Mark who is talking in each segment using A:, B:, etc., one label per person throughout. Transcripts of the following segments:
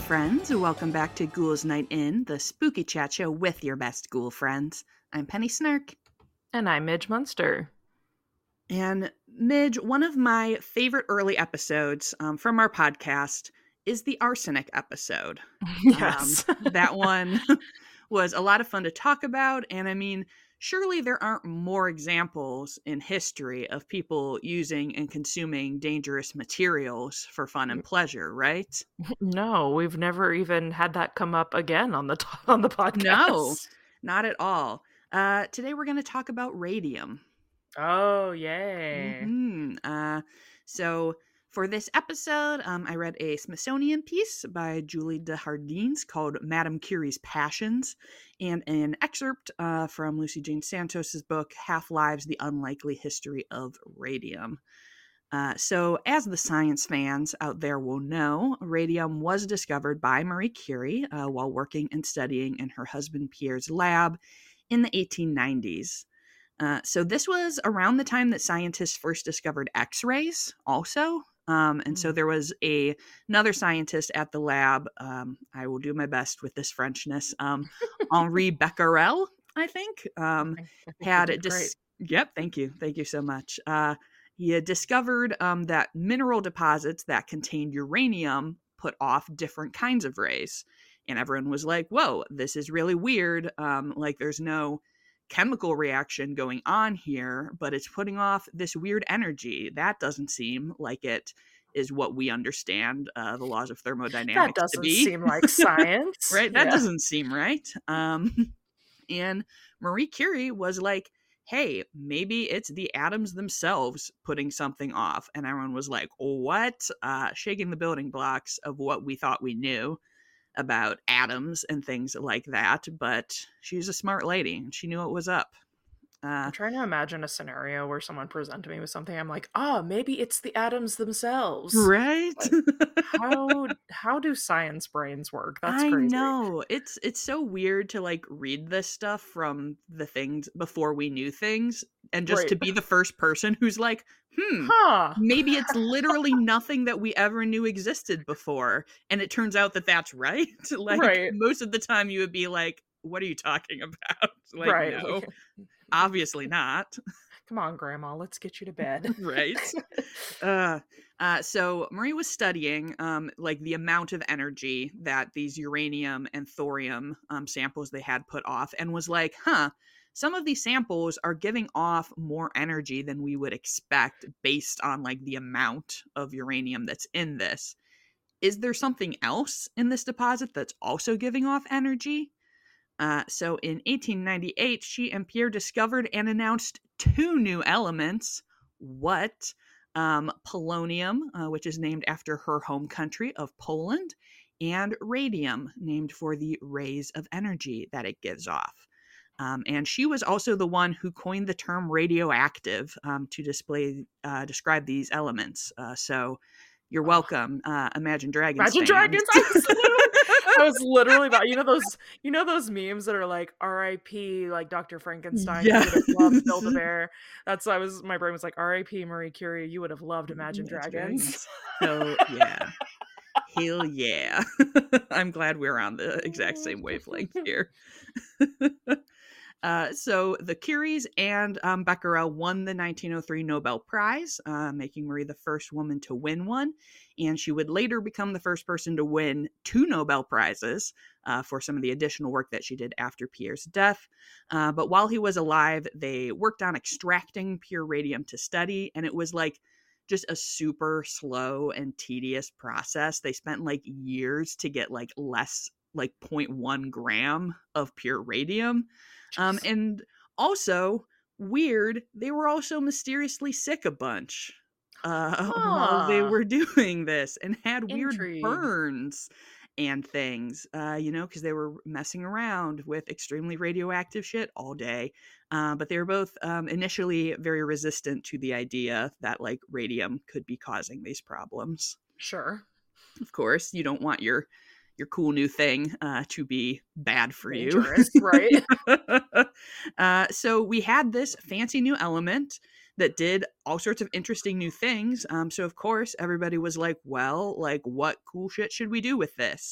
A: friends. Welcome back to Ghouls Night In, the spooky chat show with your best ghoul friends. I'm Penny Snark.
B: And I'm Midge Munster.
A: And Midge, one of my favorite early episodes from our podcast is the arsenic episode.
B: Yes.
A: That one was a lot of fun to talk about. And I mean, surely there aren't more examples in history of people using and consuming dangerous materials for fun and pleasure, right?
B: No, we've never even had that come up again on the podcast.
A: No, not at all. Today we're going to talk about radium.
B: Oh, yay.
A: So for this episode, I read a Smithsonian piece by Julie Desjardins called Madame Curie's Passions, and an excerpt from Lucy Jane Santos's book, Half-Lives, The Unlikely History of Radium. So as the science fans out there will know, radium was discovered by Marie Curie while working and studying in her husband Pierre's lab in the 1890s. So this was around the time that scientists first discovered X-rays also. And so there was another scientist at the lab. I will do my best with this Frenchness. Henri Becquerel, I think, had it. Yep. Thank you. Thank you so much. He had discovered that mineral deposits that contained uranium put off different kinds of rays. And everyone was like, whoa, this is really weird. Like there's no chemical reaction going on here, but it's putting off this weird energy. That doesn't seem like it is what we understand the laws of thermodynamics
B: that doesn't
A: to be.
B: Seem like science.
A: Right? That doesn't seem right. And Marie Curie was like, hey, maybe it's the atoms themselves putting something off. And everyone was like, what? Shaking the building blocks of what we thought we knew about atoms and things like that. But she's a smart lady and she knew what was up.
B: I'm trying to imagine a scenario where someone presented me with something. I'm like, maybe it's the atoms themselves.
A: Right?
B: Like, how do science brains work? That's crazy.
A: I know. It's so weird to like read this stuff from the things before we knew things and just to be the first person who's like, maybe it's literally nothing that we ever knew existed before. And it turns out that that's right. Like most of the time you would be like, what are you talking about? Like, no. Obviously not.
B: Come on, Grandma, let's get you to bed.
A: Right. So Marie was studying like the amount of energy that these uranium and thorium samples they had put off and was like, some of these samples are giving off more energy than we would expect based on like the amount of uranium that's in this. Is there something else in this deposit that's also giving off energy? So in 1898, she and Pierre discovered and announced two new elements. What? Polonium, which is named after her home country of Poland, and radium, named for the rays of energy that it gives off. And she was also the one who coined the term radioactive to describe these elements. So you're welcome, Imagine Dragons.
B: Imagine Dragons. I was literally about those memes that are like R.I.P. like Dr. Frankenstein. You would have loved Build-A-Bear. My brain was like R.I.P. Marie Curie. You would have loved Imagine Dragons.
A: Hell yeah. Hell yeah. I'm glad we're on the exact same wavelength here. So the Curies and Becquerel won the 1903 Nobel Prize, making Marie the first woman to win one. And she would later become the first person to win 2 Nobel Prizes for some of the additional work that she did after Pierre's death. But while he was alive, they worked on extracting pure radium to study. And it was like just a super slow and tedious process. They spent like years to get like less, like 0.1 gram of pure radium. And also, weird, they were also mysteriously sick a bunch while they were doing this and had weird burns and things, because they were messing around with extremely radioactive shit all day. But they were both initially very resistant to the idea that like radium could be causing these problems.
B: Sure.
A: Of course, you don't want your cool new thing to be bad for
B: Dangerous, you.
A: Right? So we had this fancy new element that did all sorts of interesting new things. So of course, everybody was like, well, like what cool shit should we do with this?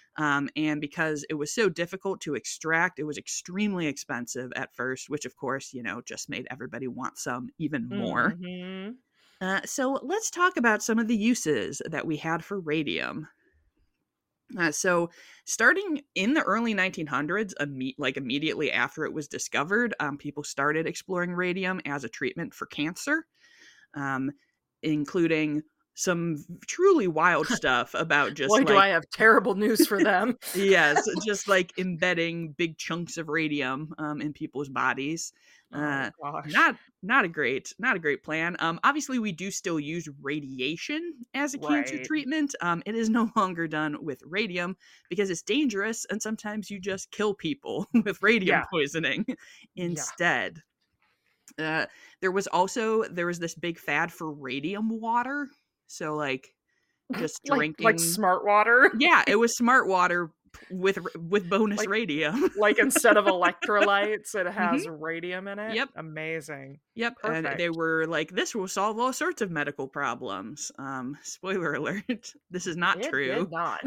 A: And because it was so difficult to extract, it was extremely expensive at first, which of course, just made everybody want some even more.
B: Mhm.
A: So let's talk about some of the uses that we had for radium. So starting in the early 1900s, immediately after it was discovered, people started exploring radium as a treatment for cancer, um, including some truly wild stuff about just
B: Boy, do
A: like
B: I have terrible news for them.
A: yes, just like embedding big chunks of radium in people's bodies.
B: Oh gosh.
A: Not a great plan. Obviously, we do still use radiation as a cancer
B: Right.
A: treatment. It is no longer done with radium because it's dangerous, and sometimes you just kill people with radium
B: Yeah.
A: poisoning
B: Yeah.
A: instead. Uh, there was this big fad for radium water, so like just
B: Like
A: drinking.
B: smart water.
A: Yeah, it was smart water with bonus
B: Like
A: radium.
B: like instead of electrolytes, it
A: Mhm.
B: has radium in it.
A: Yep.
B: Amazing.
A: Yep, and they
B: Perfect.
A: were like, "This will solve all sorts of medical problems." Spoiler alert, this is not
B: It did
A: true.
B: not.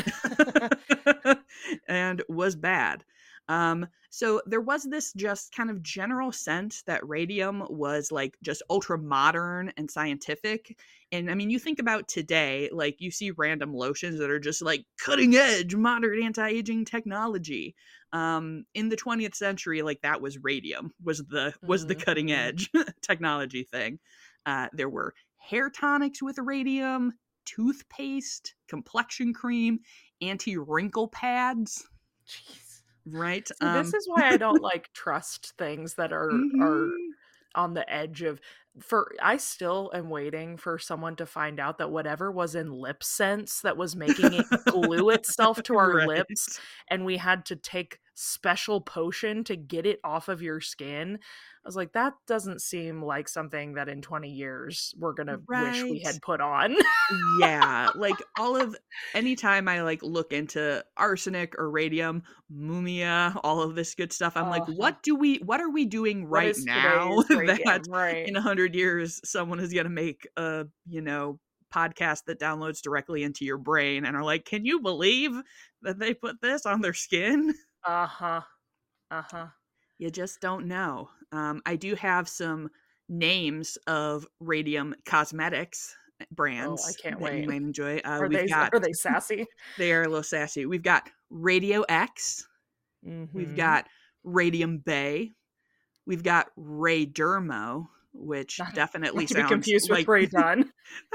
A: And was bad. So there was this just kind of general sense that radium was like just ultra modern and scientific. And I mean, you think about today, like you see random lotions that are just like cutting edge modern anti-aging technology. In the 20th century, like that was radium, was the cutting
B: Mhm.
A: edge technology thing. There were hair tonics with radium, toothpaste, complexion cream, anti-wrinkle pads,
B: Jeez.
A: right?
B: See, this is why I don't like trust things that are
A: Mhm.
B: on the edge of I still am waiting for someone to find out that whatever was in lip sense that was making it glue itself to our lips,
A: Right.
B: and we had to take special potion to get it off of your skin. I was like, that doesn't seem like something that in 20 years we're gonna wish we
A: Right.
B: had put on.
A: Yeah, like anytime I like look into arsenic or radium, mumia, all of this good stuff, I'm like,
B: Uh-huh.
A: what are we doing
B: What
A: right
B: is
A: now
B: today's
A: that
B: radium? Right.
A: in 100 years someone is gonna make a, podcast that downloads directly into your brain and are like, can you believe that they put this on their skin?
B: Uh-huh. Uh-huh.
A: You just don't know. I do have some names of radium cosmetics
B: Oh, I
A: brands
B: can't
A: that you
B: wait.
A: might enjoy.
B: Are
A: We've
B: they
A: got
B: are they sassy?
A: they are a little sassy. We've got Radio X. We've
B: Mhm.
A: got Radium Bay. We've got Ray Dermo, which definitely
B: Not to be
A: sounds
B: confused with
A: like
B: Ray Dunn.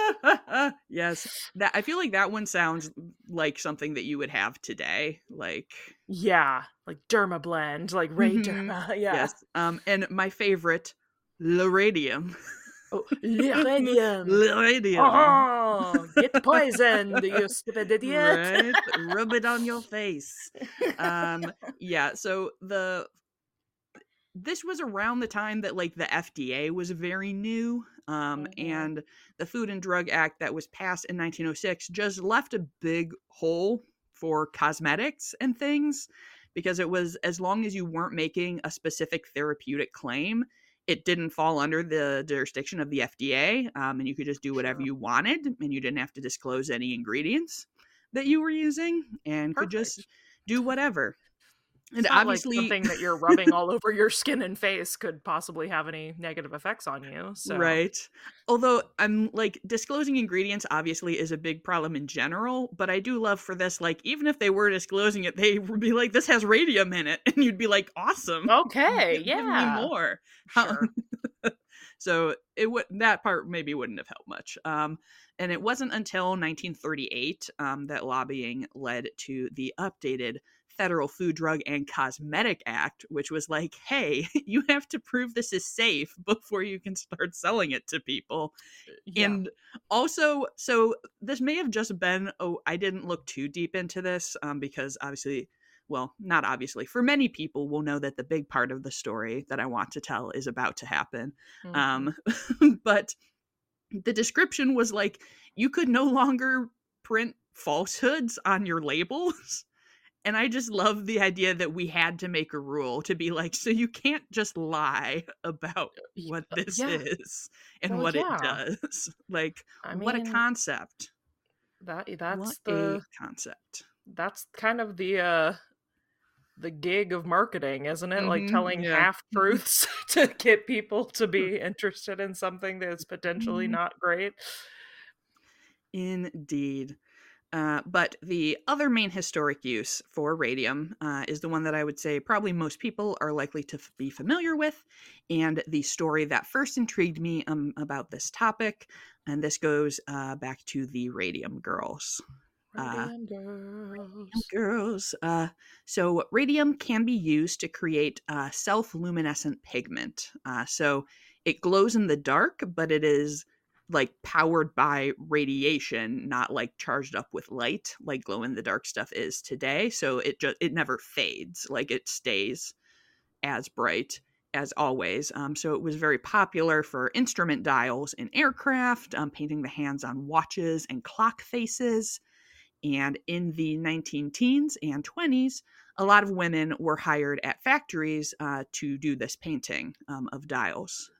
A: yes. That I feel like that one sounds like something that you would have today. Like
B: Yeah, like Dermablend, like Ray
A: mhm,
B: Derma, yeah.
A: yes. And my favorite, Loradium.
B: Oh, Liranium.
A: Loradium.
B: Oh, get poisoned, you stupid idiot.
A: Right? Rub it on your face. Yeah, so this was around the time that like the FDA was very new.
B: Mhm.
A: And the Food and Drug Act that was passed in 1906 just left a big hole for cosmetics and things because it was as long as you weren't making a specific therapeutic claim, it didn't fall under the jurisdiction of the FDA, and you could just do whatever
B: Sure.
A: you wanted, and you didn't have to disclose any ingredients that you were using, and could just
B: Perfect.
A: do whatever. And
B: It's not like
A: obviously,
B: something that you're rubbing all over your skin and face could possibly have any negative effects on you, so
A: right. Although I'm like disclosing ingredients obviously is a big problem in general, but I do love for this, like, even if they were disclosing it, they would be like, this has radium in it. And you'd be like, awesome.
B: okay,
A: Give me
B: yeah.
A: more.
B: Sure.
A: So that part maybe wouldn't have helped much. And it wasn't until 1938 that lobbying led to the updated Federal Food, Drug, and Cosmetic Act, which was like, hey, you have to prove this is safe before you can start selling it to people.
B: Yeah.
A: And also, so this may have just been, I didn't look too deep into this because obviously, well, not obviously, for many people will know that the big part of the story that I want to tell is about to happen.
B: Mhm.
A: Um, but the description was like, you could no longer print falsehoods on your labels. And I just love the idea that we had to make a rule to be like, so you can't just lie about what this
B: Yeah.
A: is and
B: Well,
A: what it
B: yeah.
A: does. Like,
B: I
A: what a
B: mean,
A: concept. What
B: that's
A: a
B: the
A: concept.
B: that's kind of the gig of marketing, isn't it? Like
A: Mhm,
B: telling
A: yeah.
B: half truths to get people to be interested in something that's potentially
A: Mhm.
B: not great.
A: Indeed. But the other main historic use for radium is the one that I would say probably most people are likely to be familiar with, and the story that first intrigued me about this topic. And this goes back to the Radium Girls. Uh,
B: Radium
A: Radium
B: girls.
A: Girls. So radium can be used to create self-luminescent pigment. So it glows in the dark, but it is like powered by radiation, not like charged up with light, like glow in the dark stuff is today. So it never fades, like it stays as bright as always. So it was very popular for instrument dials in aircraft, painting the hands on watches and clock faces. And in the 19 teens and 20s, a lot of women were hired at factories to do this painting of dials.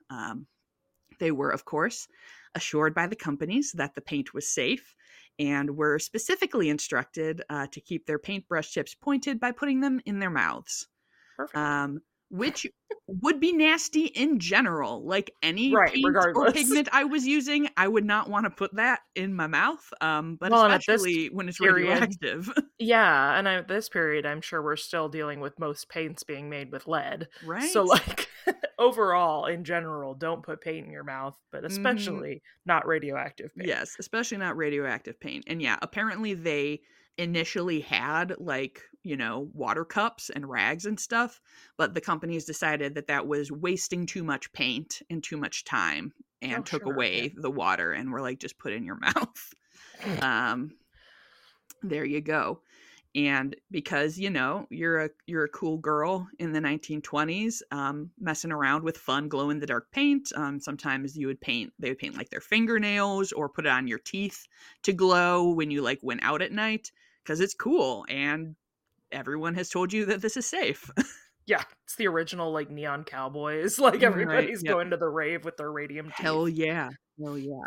A: They were, of course, assured by the companies that the paint was safe and were specifically instructed to keep their paintbrush tips pointed by putting them in their mouths,
B: Perfect.
A: um, which would be nasty in general. Like any
B: Right,
A: paint or
B: regardless.
A: pigment I was using, I would not want to put that in my mouth, but
B: Well, and at this
A: especially when it's
B: period,
A: radioactive.
B: yeah, and at this period, I'm sure we're still dealing with most paints being made with lead. So,
A: Right?
B: like, overall, in general, don't put paint in your mouth, but
A: Hmm.
B: especially not radioactive paint.
A: Yes, especially not radioactive paint. And yeah, apparently they initially had like, water cups and rags and stuff, but the companies decided that that was wasting too much paint and too much time
B: Oh,
A: and took
B: sure, yeah.
A: away the water and were like, just put it in your mouth. Um, there you go. And because you're a cool girl in the 1920s, messing around with fun glow in the dark paint, sometimes they would paint like their fingernails or put it on your teeth to glow when you like went out at night, because it's cool and everyone has told you that this is safe.
B: Yeah, it's the original, like, neon cowboys, like,
A: Right,
B: everybody's
A: yep.
B: going to the rave with their radium
A: Hell
B: teeth.
A: yeah. Hell yeah.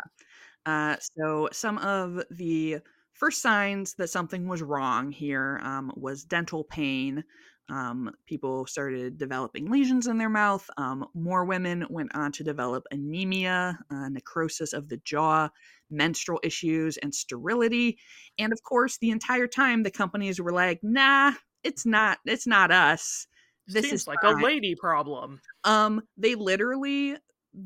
A: So some of the first signs that something was wrong here was dental pain. People started developing lesions in their mouth. More women went on to develop anemia, necrosis of the jaw, menstrual issues, and sterility. And of course, the entire time the companies were like, "Nah, it's not. It's not us. This is
B: Seems like a
A: fine."
B: lady problem.
A: They literally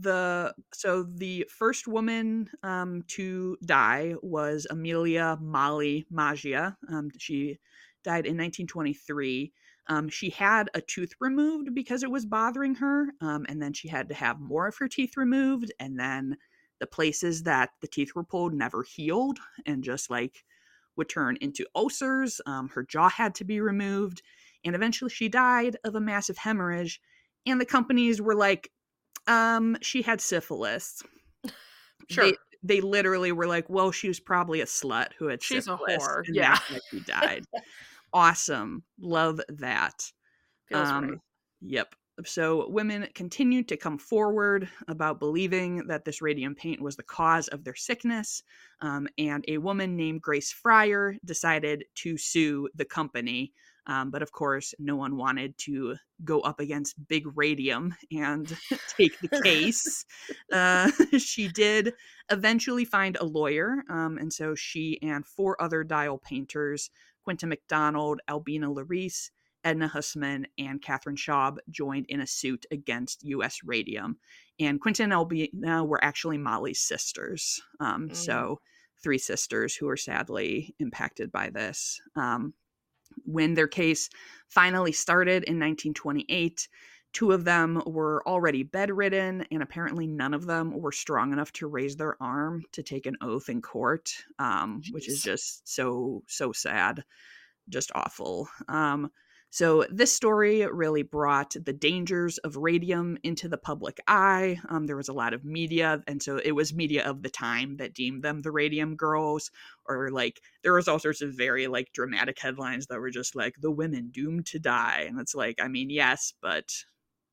A: the first woman to die was Amelia Molly Maggia. She died in 1923. She had a tooth removed because it was bothering her, and then she had to have more of her teeth removed, and then the places that the teeth were pulled never healed and just like would turn into ulcers. Her jaw had to be removed, and eventually she died of a massive hemorrhage. And the companies were like, she had syphilis. They
B: Sure.
A: they literally were like, well, she was probably a slut who had
B: She's a
A: syphilis,
B: whore,
A: and
B: yeah.
A: that's why she died. Awesome. Love that.
B: Feels right.
A: Um, yep. So women continued to come forward about believing that this radium paint was the cause of their sickness. And a woman named Grace Fryer decided to sue the company. But of course, no one wanted to go up against Big Radium and take the case. She did eventually find a lawyer. And so she and four other dial painters, Quinta McDonald, Albina Larice, Edna Hussman, and Catherine Schaub joined in a suit against U.S. Radium. And Quinta and Albina were actually Molly's sisters.
B: Mm.
A: So three sisters who were sadly impacted by this. When their case finally started in 1928, two of them were already bedridden, and apparently none of them were strong enough to raise their arm to take an oath in court, which is
B: Jeez.
A: just so, so sad, just awful. So this story really brought the dangers of radium into the public eye. There was a lot of media, and so it was media of the time that deemed them the Radium Girls, or like there was all sorts of very like dramatic headlines that were just like the women doomed to die, and it's like, I mean, yes, but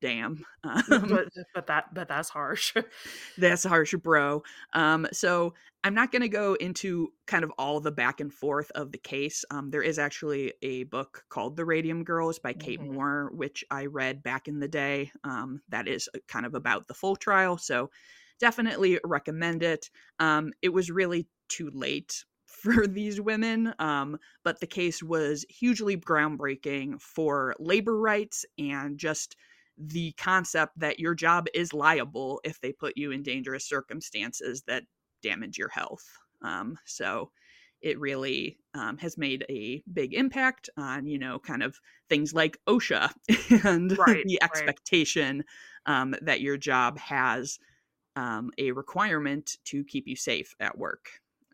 A: damn.
B: But that's harsh.
A: That's harsh, bro. So I'm not going to go into kind of all the back and forth of the case. There is actually a book called The Radium Girls by Kate
B: Mhm.
A: Moore, which I read back in the day. That is kind of about the full trial. So definitely recommend it. It was really too late for these women, but the case was hugely groundbreaking for labor rights and just the concept that your job is liable if they put you in dangerous circumstances that damage your health. So it really has made a big impact on, kind of things like OSHA and
B: Right,
A: the
B: right.
A: expectation that your job has a requirement to keep you safe at work.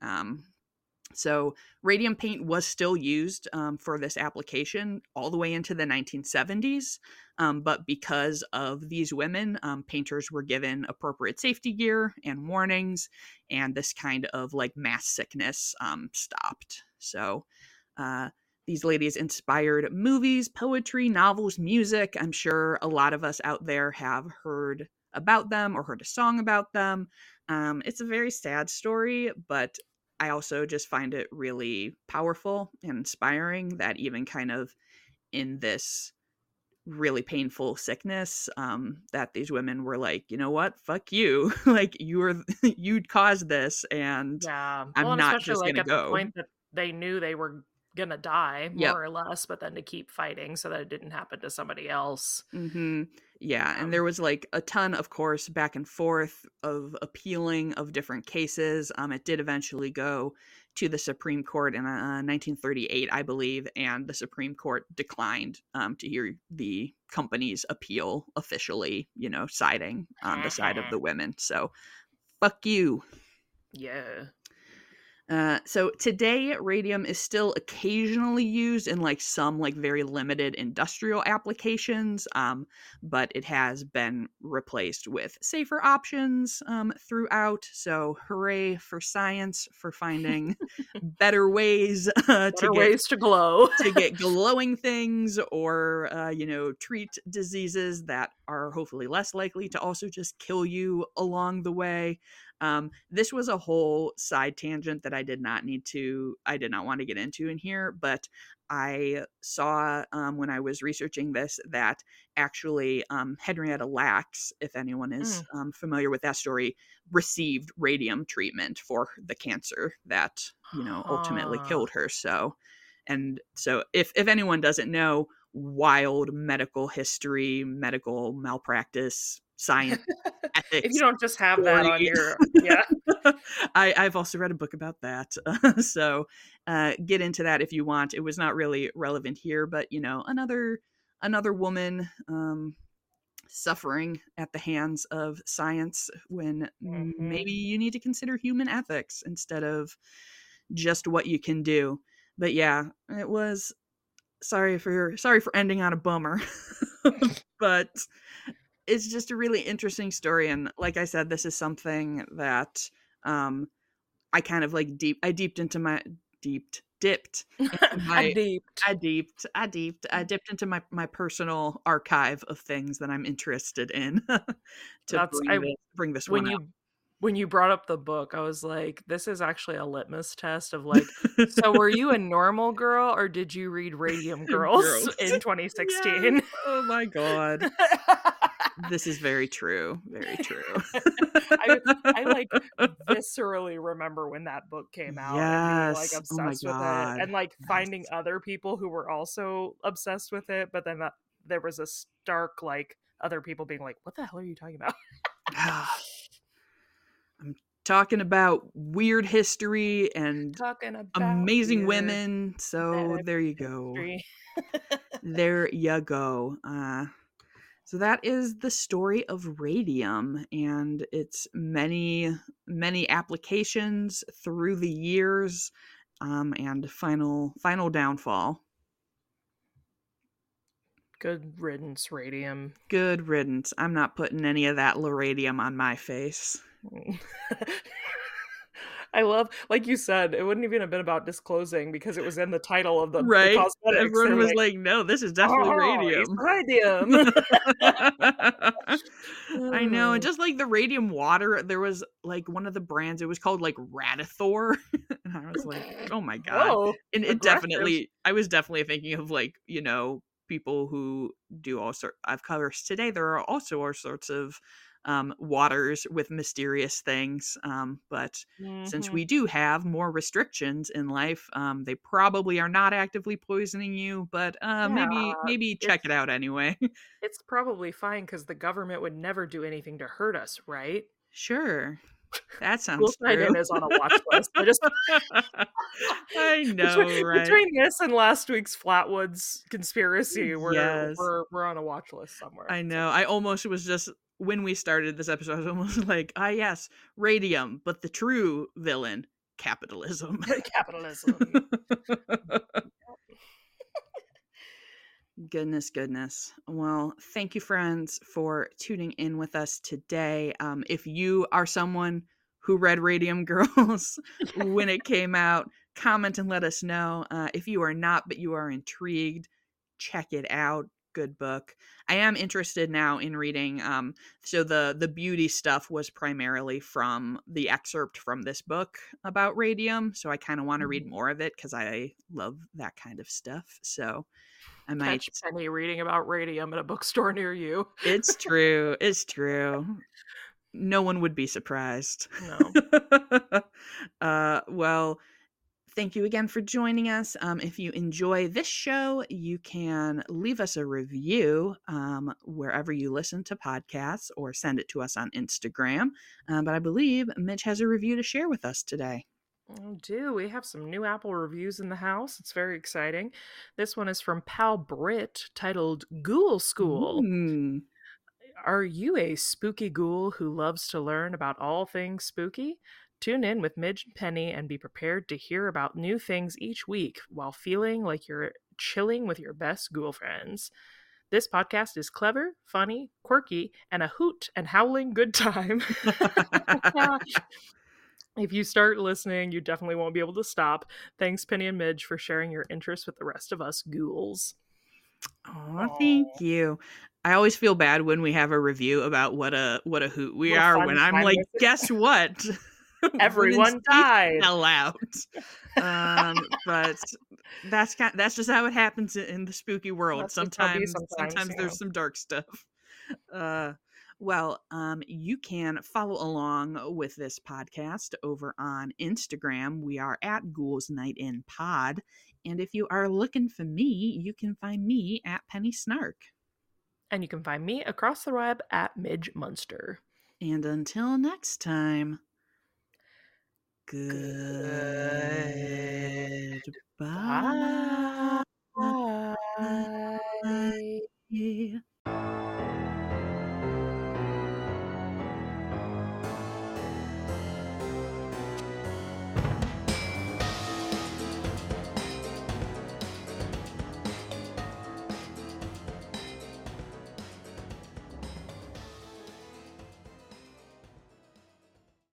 A: So radium paint was still used for this application all the way into the 1970s. But because of these women, painters were given appropriate safety gear and warnings, and this kind of like mass sickness stopped. So these ladies inspired movies, poetry, novels, music. I'm sure a lot of us out there have heard about them or heard a song about them. It's a very sad story, but I also just find it really powerful and inspiring that even kind of in this really painful sickness, that these women were like, you know what, fuck you, like you'd caused this, and
B: Yeah. Well,
A: I'm
B: and
A: not
B: especially,
A: just
B: like,
A: gonna
B: at the
A: go.
B: point that they knew they were gonna die,
A: Yep.
B: more or less, but then to keep fighting so that it didn't happen to somebody else.
A: Hmm. Yeah, and
B: Um
A: there was like a ton, of course, back and forth of appealing of different cases. It did eventually go to the Supreme Court in 1938, I believe, and the Supreme Court declined to hear the company's appeal officially, siding on the side of the women. So, fuck you.
B: Yeah.
A: So today, radium is still occasionally used in like some like very limited industrial applications, but it has been replaced with safer options throughout. So hooray for science for finding better ways to
B: Better ways to glow.
A: get glowing things or treat diseases that are hopefully less likely to also just kill you along the way. This was a whole side tangent that I did not want to get into in here, but I saw when I was researching this that actually Henrietta Lacks, if anyone is
B: Mm.
A: familiar with that story, received radium treatment for the cancer that ultimately
B: Huh.
A: killed her. So if anyone doesn't know, wild medical history, medical malpractice, science,
B: If you
A: ethics
B: don't just have that
A: story.
B: on your yeah.
A: I've also read a book about that. So get into that if you want. It was not really relevant here, but another woman suffering at the hands of science when
B: Mhm.
A: maybe you need to consider human ethics instead of just what you can do. But yeah, it was sorry for ending on a bummer. But it's just a really interesting story, and like I said, this is something that um I kind of like dipped into
B: I
A: my
B: deeped.
A: I dipped into my personal archive of things that I'm interested in to
B: That's I
A: bring this one
B: when you brought up the book, I was like, this is actually a litmus test of like, so
A: out.
B: were you a normal girl or did you read Radium Girls
A: Girls.
B: in
A: Yes.
B: 2016?
A: Oh my god. This is very true. Very true.
B: I I like viscerally remember when that book came out and being like
A: Yes. Oh my
B: obsessed with it
A: god.
B: and like
A: Yes.
B: finding other people who were also obsessed with it, but then there was a stark like other people being like, "What the hell are you talking about?"
A: I'm talking about weird history and
B: Talking about
A: amazing
B: weird
A: women. So
B: medical
A: there you go.
B: history.
A: There you go. So that is the story of radium and its many, many applications through the years, and final downfall.
B: Good riddance, Radium.
A: Good riddance. I'm not putting any of that radium on my face.
B: I love, like you said, it wouldn't even have been about disclosing because it was in the title of the
A: Right?
B: cosmetics. They
A: Everyone
B: were
A: was
B: like,
A: like, "No, this is definitely
B: "Oh, it's
A: radium."
B: radium."
A: I know, and
B: Oh,
A: just like the radium water, there was like one of the brands, it was called like Radithor, and I was like, "Oh my god."
B: whoa,
A: And it
B: aggressive.
A: definitely I was definitely thinking of like, people who do all sort of covers today. There are also all sorts of waters with mysterious things. But since
B: Mhm.
A: we do have more restrictions in life, they probably are not actively poisoning you, but
B: Yeah,
A: maybe check
B: it's
A: it out anyway.
B: it's probably fine because the government would never do anything to hurt us, right?
A: Sure. That sounds
B: Poolside
A: true.
B: Inn is on a watch list. I just
A: I know, right?
B: between this and last week's Flatwoods conspiracy, we're
A: Yes.
B: we're we're on a watch list somewhere.
A: I
B: It's
A: know. I almost was just when we started this episode, I was almost like, "Ah, yes, radium, but the true villain, capitalism."
B: okay. Capitalism.
A: Goodness, goodness. Well, thank you, friends, for tuning in with us today. If you are someone who read Radium Girls when it came out, comment and let us know. If you are not, but you are intrigued, check it out. Good book. I am interested now in reading. So the beauty stuff was primarily from the excerpt from this book about radium. So I kind of want to read
B: Mhm.
A: more of it because I love that kind of stuff. So I might.
B: Catch Penny reading about radium at a bookstore near you.
A: It's true. It's true. No one would be surprised.
B: No.
A: Well, thank you again for joining us. If you enjoy this show, you can leave us a review wherever you listen to podcasts or send it to us on Instagram. But I believe Mitch has a review to share with us today.
B: Oh, do we have some new Apple reviews in the house? It's very exciting. This one is from Pal Brit, titled Ghoul School.
A: Mm.
B: Are you a spooky ghoul who loves to learn about all things spooky? Tune in with Midge and Penny and be prepared to hear about new things each week while feeling like you're chilling with your best ghoul friends. This podcast is clever, funny, quirky, and a hoot and howling good time. If you start listening, you definitely won't be able to stop. Thanks, Penny and Midge, for sharing your interest with the rest of us ghouls.
A: Oh, thank
B: Oh,
A: you. I always feel bad when we have a review about what a hoot we
B: what a
A: are
B: fun
A: when I'm
B: time
A: like,
B: this is.
A: guess what? Women's
B: Everyone
A: teeth
B: died.
A: fell out. But that's just how it happens in the spooky world.
B: That's just how it be
A: Sometimes
B: sometimes.
A: there's some dark stuff. Uh, you can follow along with this podcast over on Instagram. We are at Ghouls Night In Pod. And if you are looking for me, you can find me at Penny Snark.
B: And you can find me across the web at Midge Munster.
A: And until next time,
B: Goodbye.
A: goodbye.